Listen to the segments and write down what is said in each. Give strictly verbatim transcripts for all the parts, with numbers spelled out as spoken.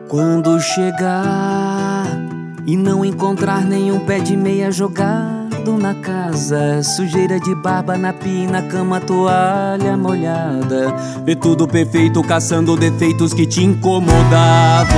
Quando chegar e não encontrar nenhum pé de meia jogado na casa, sujeira de barba na pia, na cama, toalha molhada, vê tudo perfeito caçando defeitos que te incomodavam,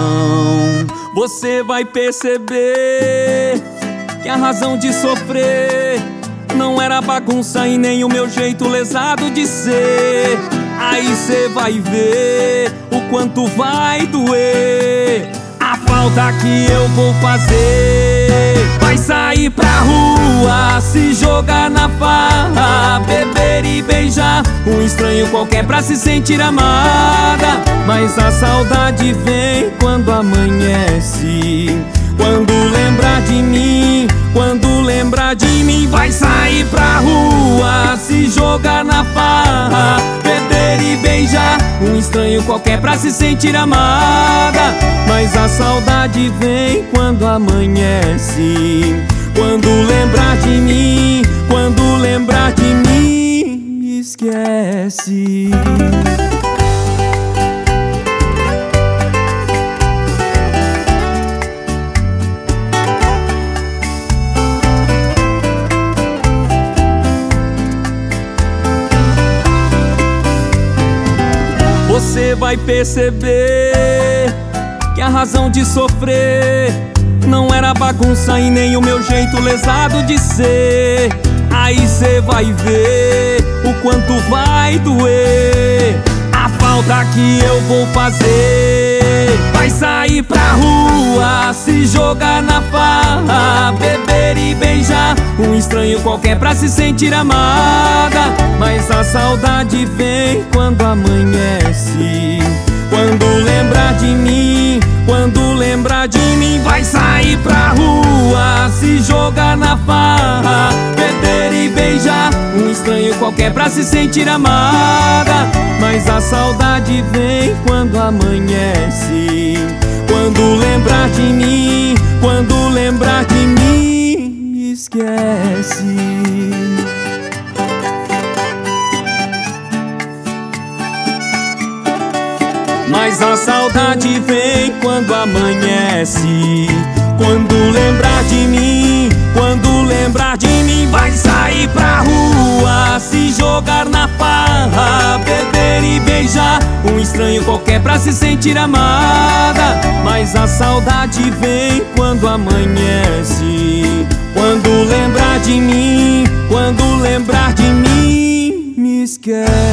você vai perceber que a razão de sofrer não era bagunça e nem o meu jeito lesado de ser. Aí cê vai ver o quanto vai doer a falta que eu vou fazer. Vai sair pra rua, se jogar na farra, beber e beijar um estranho qualquer pra se sentir amada. Mas a saudade vem quando amanhece, quando lembrar de mim, quando lembrar de mim. Vai sair pra rua, se jogar na farra, beber e beijar um estranho qualquer pra se sentir amada. Mas a saudade vem quando amanhece, quando lembrar de mim, quando lembrar de mim, me esquece. Você vai perceber que a razão de sofrer não era bagunça e nem o meu jeito lesado de ser. Aí cê vai ver o quanto vai doer a falta que eu vou fazer. Vai sair pra rua, se jogar na farra, beber e beijar um estranho qualquer pra se sentir amada. Mas a saudade vem quando amanhece, quando lembrar de mim, quando lembrar de mim. Vai sair pra rua, se jogar na farra, beber e beijar um estranho qualquer pra se sentir amada. Mas a saudade vem quando amanhece, quando lembrar de mim, quando lembrar de mim, me esquece. Mas a saudade vem quando amanhece, quando lembrar de mim, quando lembrar de mim. Vai sair pra rua, se jogar na farra, beber e beijar um estranho qualquer pra se sentir amada. Mas a saudade vem quando amanhece, quando lembrar de mim, quando lembrar de mim, me esquece.